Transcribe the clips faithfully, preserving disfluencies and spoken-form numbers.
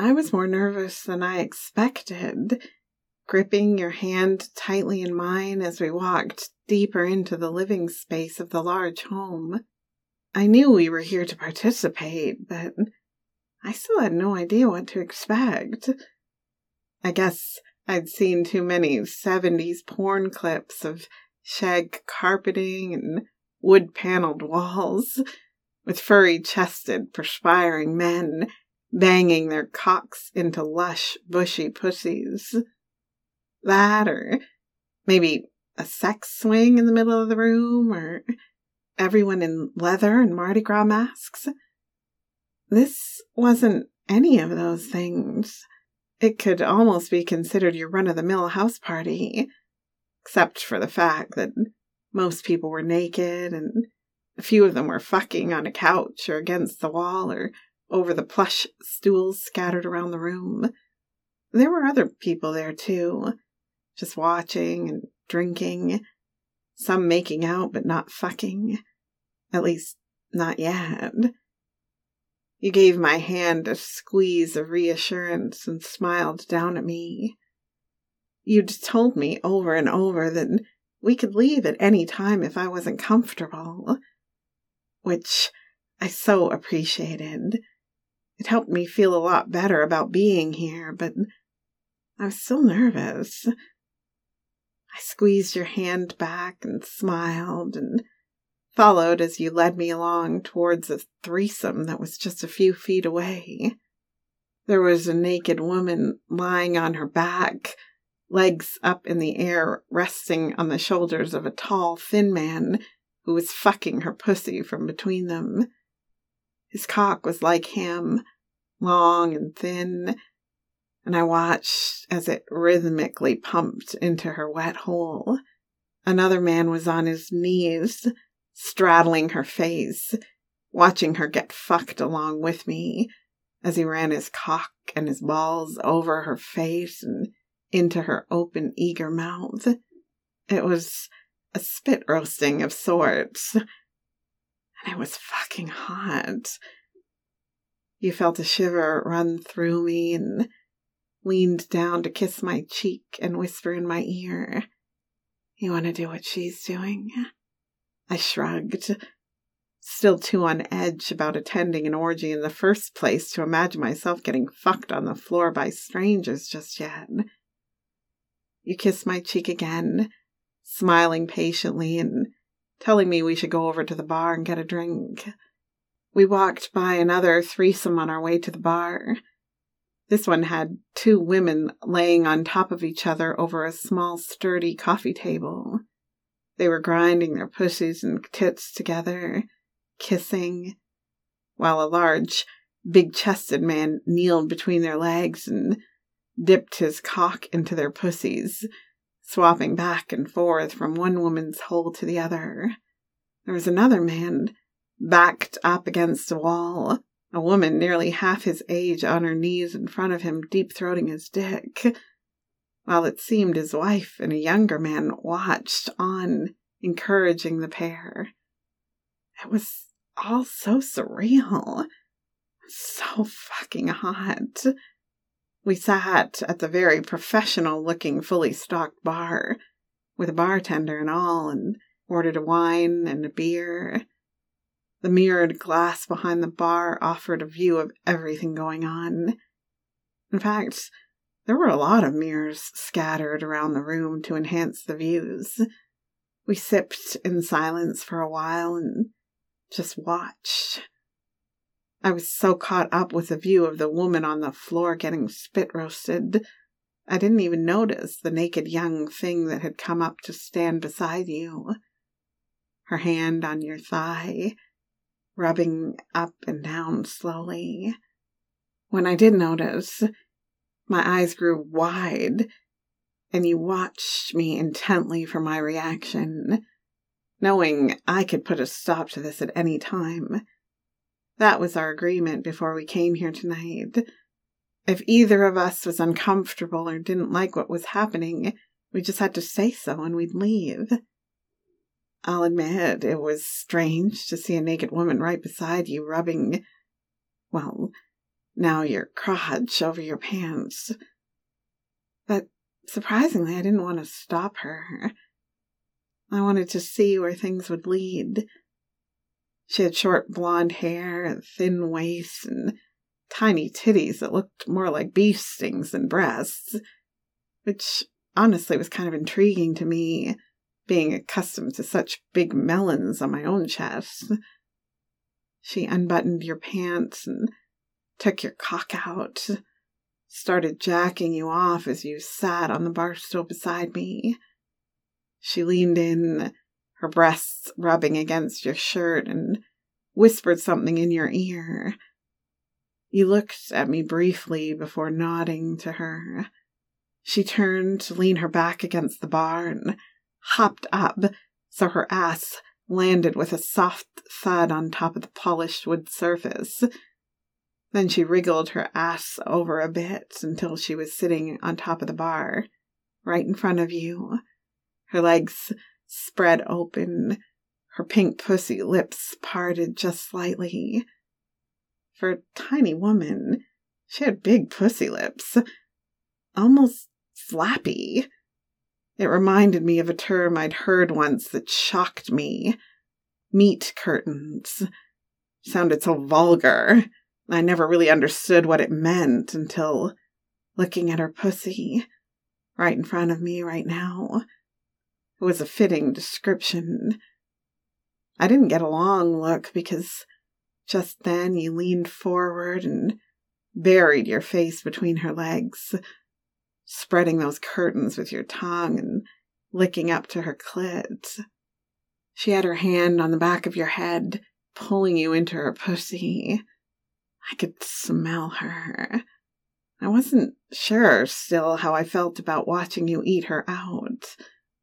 I was more nervous than I expected, gripping your hand tightly in mine as we walked deeper into the living space of the large home. I knew we were here to participate, but I still had no idea what to expect. I guess I'd seen too many seventies porn clips of shag carpeting and wood-paneled walls, with furry-chested, perspiring men banging their cocks into lush, bushy pussies. That, or maybe a sex swing in the middle of the room, or everyone in leather and Mardi Gras masks. This wasn't any of those things. It could almost be considered your run-of-the-mill house party, except for the fact that most people were naked and a few of them were fucking on a couch or against the wall or over the plush stools scattered around the room. There were other people there too, just watching and drinking, some making out but not fucking, at least not yet. You gave my hand a squeeze of reassurance and smiled down at me. You'd told me over and over that we could leave at any time if I wasn't comfortable, which I so appreciated. It helped me feel a lot better about being here, but I was still nervous. I squeezed your hand back and smiled and followed as you led me along towards a threesome that was just a few feet away. There was a naked woman lying on her back, legs up in the air, resting on the shoulders of a tall, thin man who was fucking her pussy from between them. His cock was like him, long and thin, and I watched as it rhythmically pumped into her wet hole. Another man was on his knees, straddling her face, watching her get fucked along with me as he ran his cock and his balls over her face and into her open, eager mouth. It was a spit roasting of sorts, and it was fucking hot. You felt a shiver run through me and leaned down to kiss my cheek and whisper in my ear, "You want to do what she's doing?" I shrugged, still too on edge about attending an orgy in the first place to imagine myself getting fucked on the floor by strangers just yet. You kissed my cheek again, smiling patiently and telling me we should go over to the bar and get a drink. We walked by another threesome on our way to the bar. This one had two women laying on top of each other over a small, sturdy coffee table. They were grinding their pussies and tits together, kissing, while a large, big-chested man kneeled between their legs and dipped his cock into their pussies, swapping back and forth from one woman's hole to the other. There was another man, backed up against a wall, a woman nearly half his age on her knees in front of him, deep-throating his dick, while it seemed his wife and a younger man watched on, encouraging the pair. It was all so surreal, so fucking hot. We sat at the very professional-looking, fully stocked bar, with a bartender and all, and ordered a wine and a beer. The mirrored glass behind the bar offered a view of everything going on. In fact, there were a lot of mirrors scattered around the room to enhance the views. We sipped in silence for a while and just watched. I was so caught up with the view of the woman on the floor getting spit roasted, I didn't even notice the naked young thing that had come up to stand beside you. Her hand on your thigh, rubbing up and down slowly. When I did notice, my eyes grew wide, and you watched me intently for my reaction, knowing I could put a stop to this at any time. That was our agreement before we came here tonight. If either of us was uncomfortable or didn't like what was happening, we just had to say so and we'd leave. I'll admit it was strange to see a naked woman right beside you rubbing, well, now your crotch over your pants. But surprisingly, I didn't want to stop her. I wanted to see where things would lead. She had short blonde hair, a thin waist, and tiny titties that looked more like beef stings than breasts, which honestly was kind of intriguing to me, being accustomed to such big melons on my own chest. She unbuttoned your pants and took your cock out, started jacking you off as you sat on the bar stool beside me. She leaned in, her breasts rubbing against your shirt, and whispered something in your ear. You looked at me briefly before nodding to her. She turned to lean her back against the bar and hopped up so her ass landed with a soft thud on top of the polished wood surface. Then she wriggled her ass over a bit until she was sitting on top of the bar, right in front of you. Her legs spread open, her pink pussy lips parted just slightly. For a tiny woman, she had big pussy lips, almost flappy. It reminded me of a term I'd heard once that shocked me. Meat curtains. Sounded so vulgar. I never really understood what it meant until looking at her pussy right in front of me right now. It was a fitting description. I didn't get a long look because just then you leaned forward and buried your face between her legs, spreading those curtains with your tongue and licking up to her clit. She had her hand on the back of your head, pulling you into her pussy. I could smell her. I wasn't sure still how I felt about watching you eat her out.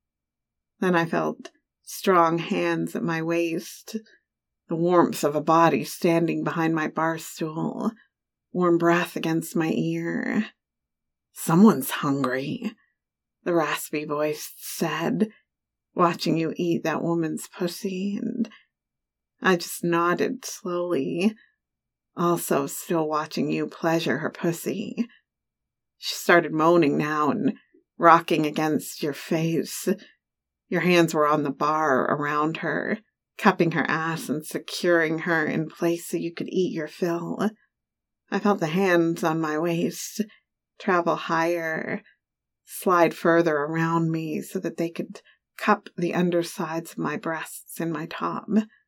Then I felt strong hands at my waist, the warmth of a body standing behind my bar stool, warm breath against my ear. Someone's hungry, the raspy voice said, watching you eat that woman's pussy, and I just nodded slowly, also still watching you pleasure her pussy. She started moaning now and rocking against your face. Your hands were on the bar around her, cupping her ass and securing her in place so you could eat your fill. I felt the hands on my waist travel higher, slide further around me so that they could cup the undersides of my breasts in my top.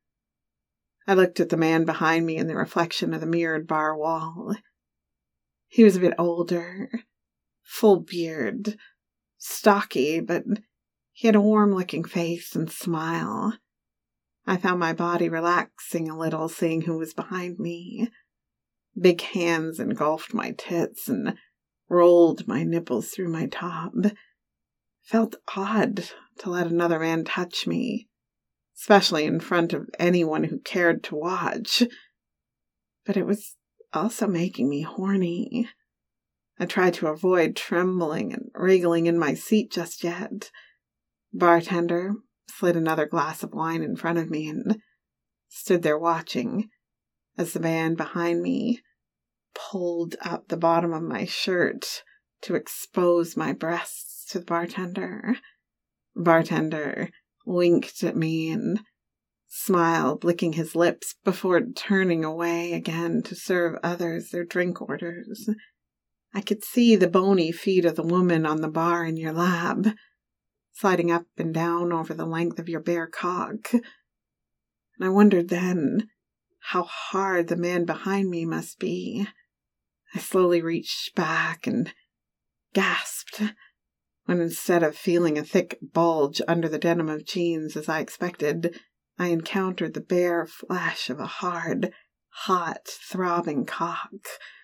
I looked at the man behind me in the reflection of the mirrored bar wall. He was a bit older, full beard, stocky, but he had a warm-looking face and smile. I found my body relaxing a little, seeing who was behind me. Big hands engulfed my tits and rolled my nipples through my top. It felt odd to let another man touch me, especially in front of anyone who cared to watch. But it was also making me horny. I tried to avoid trembling and wriggling in my seat just yet. Bartender slid another glass of wine in front of me and stood there watching as the man behind me pulled up the bottom of my shirt to expose my breasts to the bartender. Bartender winked at me and smiled, licking his lips before turning away again to serve others their drink orders. I could see the bony feet of the woman on the bar in your lap, sliding up and down over the length of your bare cock. And I wondered then how hard the man behind me must be. I slowly reached back and gasped when instead of feeling a thick bulge under the denim of jeans as I expected, I encountered the bare flesh of a hard, hot, throbbing cock.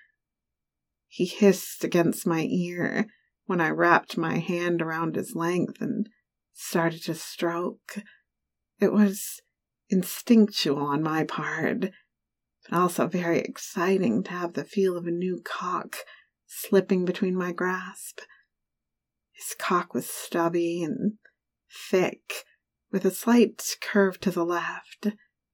He hissed against my ear when I wrapped my hand around his length and started to stroke. It was instinctual on my part, but also very exciting to have the feel of a new cock slipping between my grasp. His cock was stubby and thick, with a slight curve to the left.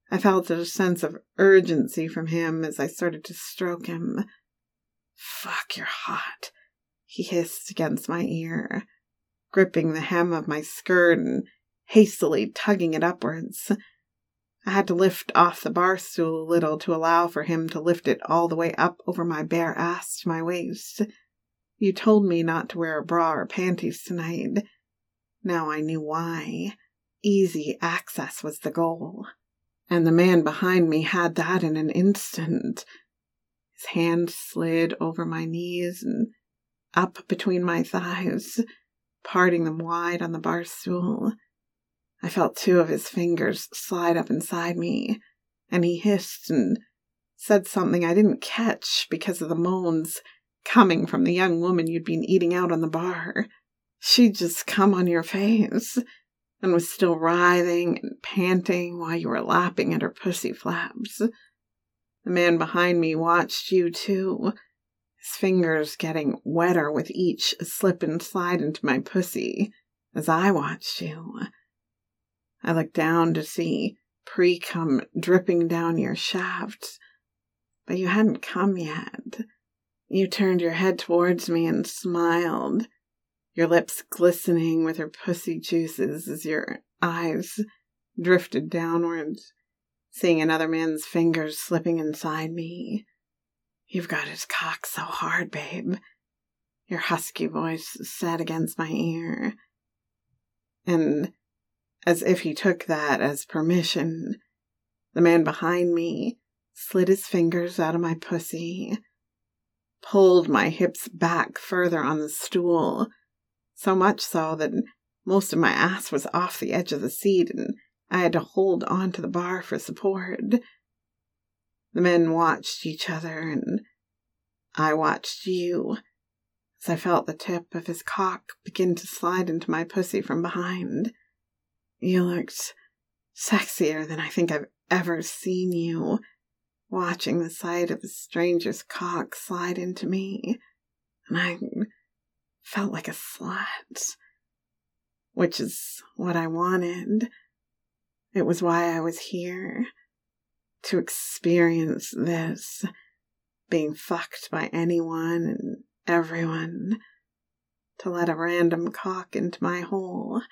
I felt a sense of urgency from him as I started to stroke him. "Fuck, you're hot," he hissed against my ear, gripping the hem of my skirt and hastily tugging it upwards. I had to lift off the bar stool a little to allow for him to lift it all the way up over my bare ass to my waist. "You told me not to wear a bra or panties tonight." Now I knew why. Easy access was the goal. And the man behind me had that in an instant. His hand slid over my knees and up between my thighs, parting them wide on the bar stool. I felt two of his fingers slide up inside me, and he hissed and said something I didn't catch because of the moans coming from the young woman you'd been eating out on the bar. She'd just come on your face and was still writhing and panting while you were lapping at her pussy flaps. The man behind me watched you too, his fingers getting wetter with each slip and slide into my pussy as I watched you. I looked down to see pre-cum dripping down your shaft, but you hadn't come yet. You turned your head towards me and smiled, your lips glistening with her pussy juices as your eyes drifted downwards, seeing another man's fingers slipping inside me. "You've got his cock so hard, babe," your husky voice said against my ear. And as if he took that as permission, the man behind me slid his fingers out of my pussy, pulled my hips back further on the stool, so much so that most of my ass was off the edge of the seat and I had to hold on to the bar for support. The men watched each other and I watched you as I felt the tip of his cock begin to slide into my pussy from behind. You looked sexier than I think I've ever seen you, watching the sight of a stranger's cock slide into me, and I felt like a slut, which is what I wanted. It was why I was here, to experience this, being fucked by anyone and everyone, to let a random cock into my hole.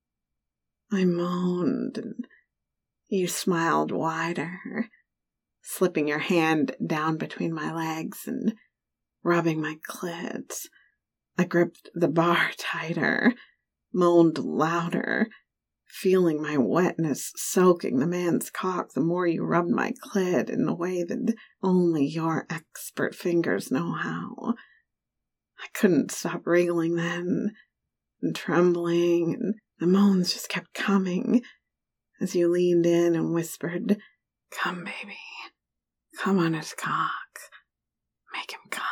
I moaned, and you smiled wider, slipping your hand down between my legs and rubbing my clit. I gripped the bar tighter, moaned louder, feeling my wetness soaking the man's cock the more you rubbed my clit in the way that only your expert fingers know how. I couldn't stop wriggling then, and trembling, and the moans just kept coming as you leaned in and whispered, "Come, baby, come on his cock, make him come."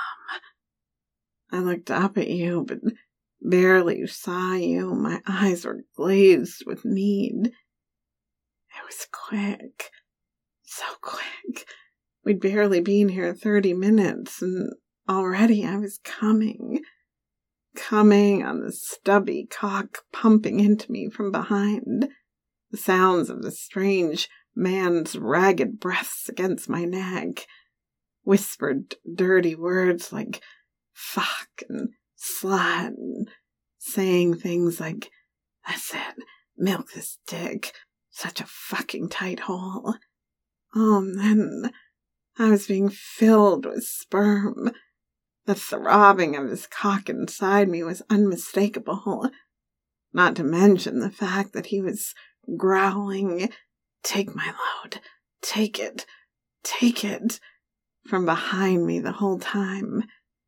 I looked up at you, but barely saw you. My eyes were glazed with need. It was quick, so quick. We'd barely been here thirty minutes, and already I was coming. Coming on the stubby cock pumping into me from behind. The sounds of the strange man's ragged breaths against my neck. Whispered dirty words like fuck and slut, and saying things like, "That's it, milk this dick, such a fucking tight hole." Oh, and then I was being filled with sperm. The throbbing of his cock inside me was unmistakable, not to mention the fact that he was growling, "Take my load, take it, take it," from behind me the whole time.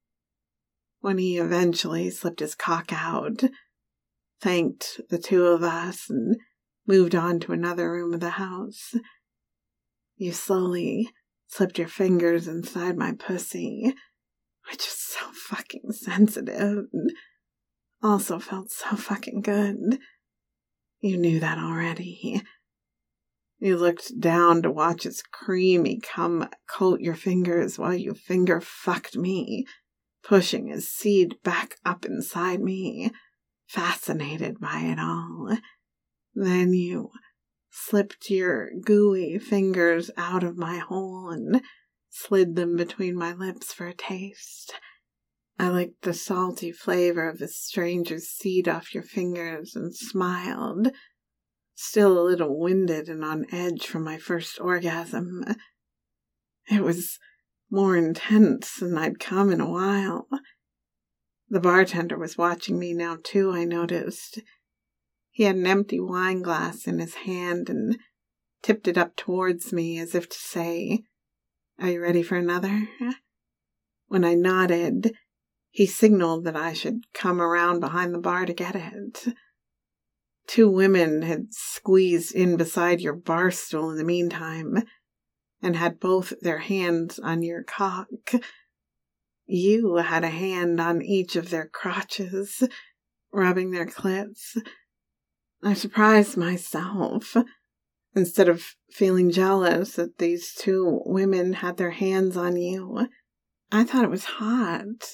When he eventually slipped his cock out, thanked the two of us, and moved on to another room of the house, you slowly slipped your fingers inside my pussy, which is so fucking sensitive, and also felt so fucking good. You knew that already. You looked down to watch its creamy cum coat your fingers while you finger fucked me, pushing his seed back up inside me, fascinated by it all. Then you slipped your gooey fingers out of my hole and slid them between my lips for a taste. I licked the salty flavor of the stranger's seed off your fingers and smiled, still a little winded and on edge from my first orgasm. It was more intense than I'd come in a while. The bartender was watching me now too, I noticed. He had an empty wine glass in his hand and tipped it up towards me as if to say, "Are you ready for another?" When I nodded, he signaled that I should come around behind the bar to get it. Two women had squeezed in beside your bar stool in the meantime and had both their hands on your cock. You had a hand on each of their crotches, rubbing their clits. I surprised myself. Instead of feeling jealous that these two women had their hands on you, I thought it was hot.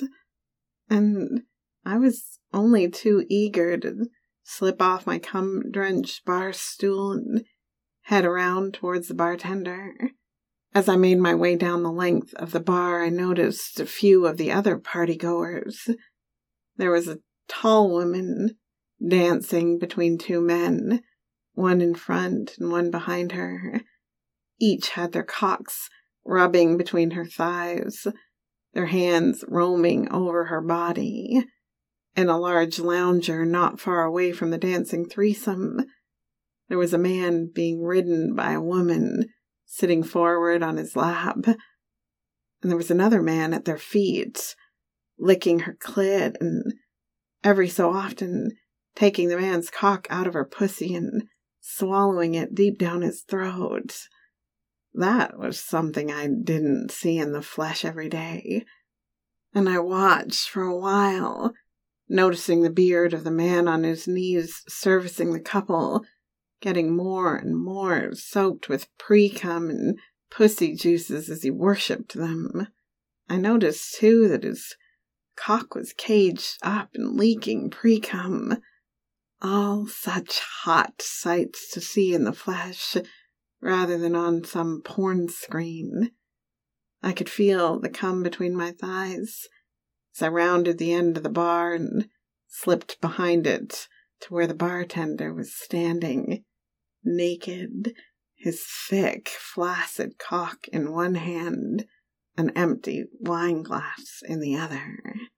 And I was only too eager to slip off my cum-drenched bar stool and head around towards the bartender. As I made my way down the length of the bar, I noticed a few of the other partygoers. There was a tall woman dancing between two men, one in front and one behind her. Each had their cocks rubbing between her thighs, their hands roaming over her body. In a large lounger not far away from the dancing threesome, there was a man being ridden by a woman sitting forward on his lap, and there was another man at their feet, licking her clit and every so often taking the man's cock out of her pussy and swallowing it deep down his throat. That was something I didn't see in the flesh every day, and I watched for a while, noticing the beard of the man on his knees servicing the couple getting more and more soaked with pre-cum and pussy juices as he worshipped them. I noticed, too, that his cock was caged up and leaking pre-cum. All such hot sights to see in the flesh, rather than on some porn screen. I could feel the cum between my thighs as I rounded the end of the bar and slipped behind it to where the bartender was standing, naked, his thick, flaccid cock in one hand, an empty wine glass in the other.